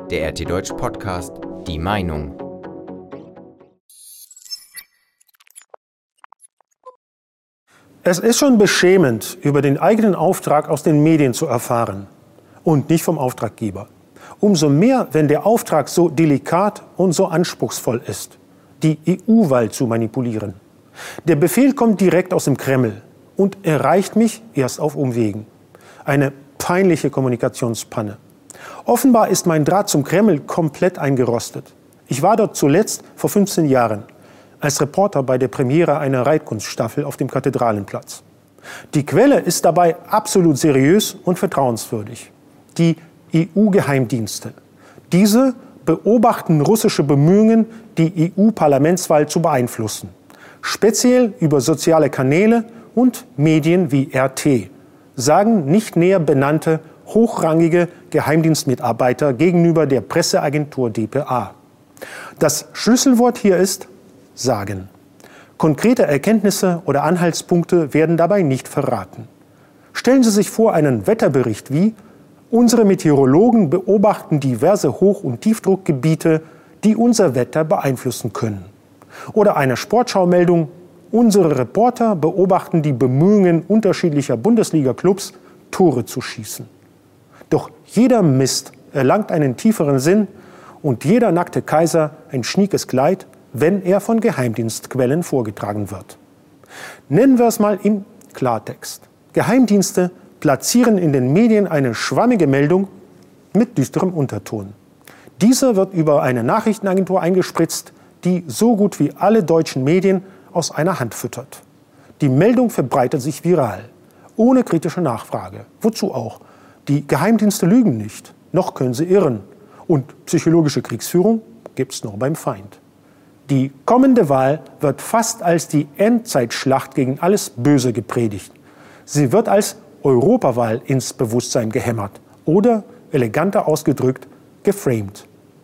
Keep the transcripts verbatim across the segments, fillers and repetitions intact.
Der R T Deutsch Podcast Die Meinung. Es ist schon beschämend, über den eigenen Auftrag aus den Medien zu erfahren und nicht vom Auftraggeber. Umso mehr, wenn der Auftrag so delikat und so anspruchsvoll ist, die E U-Wahl zu manipulieren. Der Befehl kommt direkt aus dem Kreml und erreicht mich erst auf Umwegen. Eine peinliche Kommunikationspanne. Offenbar ist mein Draht zum Kreml komplett eingerostet. Ich war dort zuletzt vor fünfzehn Jahren als Reporter bei der Premiere einer Reitkunststaffel auf dem Kathedralenplatz. Die Quelle ist dabei absolut seriös und vertrauenswürdig. Die E U-Geheimdienste. Diese beobachten russische Bemühungen, die E U-Parlamentswahl zu beeinflussen. Speziell über soziale Kanäle und Medien wie R T, sagen nicht näher benannte hochrangige Geheimdienstmitarbeiter gegenüber der Presseagentur D P A. Das Schlüsselwort hier ist sagen. Konkrete Erkenntnisse oder Anhaltspunkte werden dabei nicht verraten. Stellen Sie sich vor einen Wetterbericht wie: Unsere Meteorologen beobachten diverse Hoch- und Tiefdruckgebiete, die unser Wetter beeinflussen können. Oder eine Sportschaumeldung: Unsere Reporter beobachten die Bemühungen unterschiedlicher Bundesliga-Clubs, Tore zu schießen. Doch jeder Mist erlangt einen tieferen Sinn und jeder nackte Kaiser ein schniekes Kleid, wenn er von Geheimdienstquellen vorgetragen wird. Nennen wir es mal im Klartext. Geheimdienste platzieren in den Medien eine schwammige Meldung mit düsterem Unterton. Diese wird über eine Nachrichtenagentur eingespritzt, die so gut wie alle deutschen Medien aus einer Hand füttert. Die Meldung verbreitet sich viral, ohne kritische Nachfrage. Wozu auch? Die Geheimdienste lügen nicht, noch können sie irren. Und psychologische Kriegsführung gibt's nur beim Feind. Die kommende Wahl wird fast als die Endzeitschlacht gegen alles Böse gepredigt. Sie wird als Europawahl ins Bewusstsein gehämmert oder, eleganter ausgedrückt, geframed.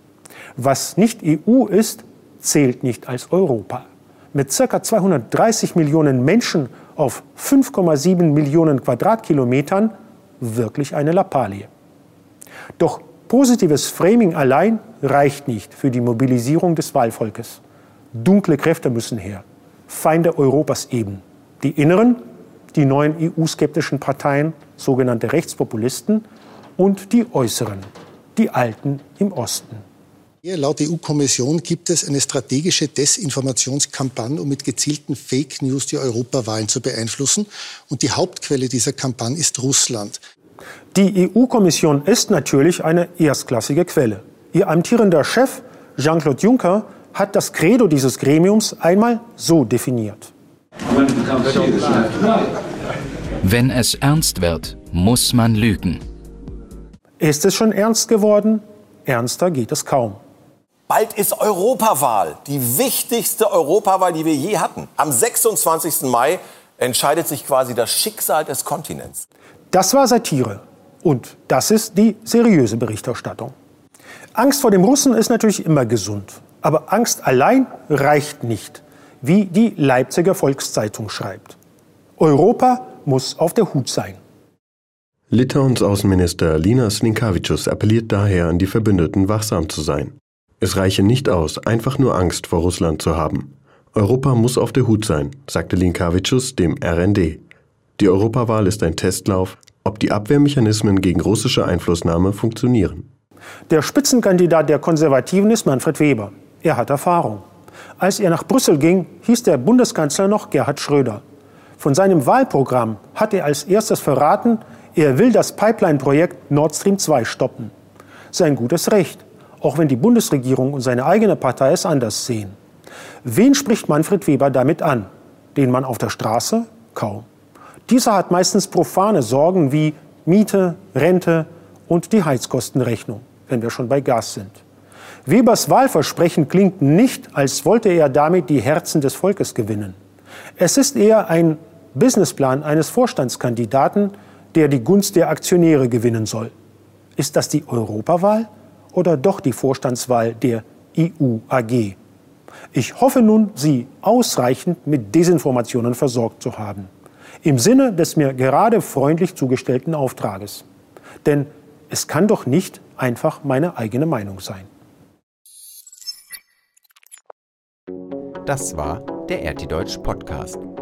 Was nicht E U ist, zählt nicht als Europa. Mit ca. zweihundertdreißig Millionen Menschen auf fünf Komma sieben Millionen Quadratkilometern wirklich eine Lappalie. Doch positives Framing allein reicht nicht für die Mobilisierung des Wahlvolkes. Dunkle Kräfte müssen her, Feinde Europas eben. Die inneren, die neuen E U-skeptischen Parteien, sogenannte Rechtspopulisten, und die äußeren, die Alten im Osten. Laut E U-Kommission gibt es eine strategische Desinformationskampagne, um mit gezielten Fake News die Europawahlen zu beeinflussen. Und die Hauptquelle dieser Kampagne ist Russland. Die E U-Kommission ist natürlich eine erstklassige Quelle. Ihr amtierender Chef, Jean-Claude Juncker, hat das Credo dieses Gremiums einmal so definiert. Wenn es ernst wird, muss man lügen. Ist es schon ernst geworden? Ernster geht es kaum. Bald ist Europawahl, die wichtigste Europawahl, die wir je hatten. Am sechsundzwanzigsten Mai entscheidet sich quasi das Schicksal des Kontinents. Das war Satire. Und das ist die seriöse Berichterstattung. Angst vor dem Russen ist natürlich immer gesund. Aber Angst allein reicht nicht, wie die Leipziger Volkszeitung schreibt. Europa muss auf der Hut sein. Litauens Außenminister Linas Linkevičius appelliert daher an die Verbündeten, wachsam zu sein. Es reiche nicht aus, einfach nur Angst vor Russland zu haben. Europa muss auf der Hut sein, sagte Linkevičius dem R N D. Die Europawahl ist ein Testlauf, ob die Abwehrmechanismen gegen russische Einflussnahme funktionieren. Der Spitzenkandidat der Konservativen ist Manfred Weber. Er hat Erfahrung. Als er nach Brüssel ging, hieß der Bundeskanzler noch Gerhard Schröder. Von seinem Wahlprogramm hat er als erstes verraten, er will das Pipeline-Projekt Nord Stream zwei stoppen. Sein gutes Recht, auch wenn die Bundesregierung und seine eigene Partei es anders sehen. Wen spricht Manfred Weber damit an? Den Mann auf der Straße? Kaum. Dieser hat meistens profane Sorgen wie Miete, Rente und die Heizkostenrechnung, wenn wir schon bei Gas sind. Webers Wahlversprechen klingt nicht, als wollte er damit die Herzen des Volkes gewinnen. Es ist eher ein Businessplan eines Vorstandskandidaten, der die Gunst der Aktionäre gewinnen soll. Ist das die Europawahl oder doch die Vorstandswahl der E U A G? Ich hoffe nun, Sie ausreichend mit Desinformationen versorgt zu haben. Im Sinne des mir gerade freundlich zugestellten Auftrages. Denn es kann doch nicht einfach meine eigene Meinung sein. Das war der R T Deutsch Podcast.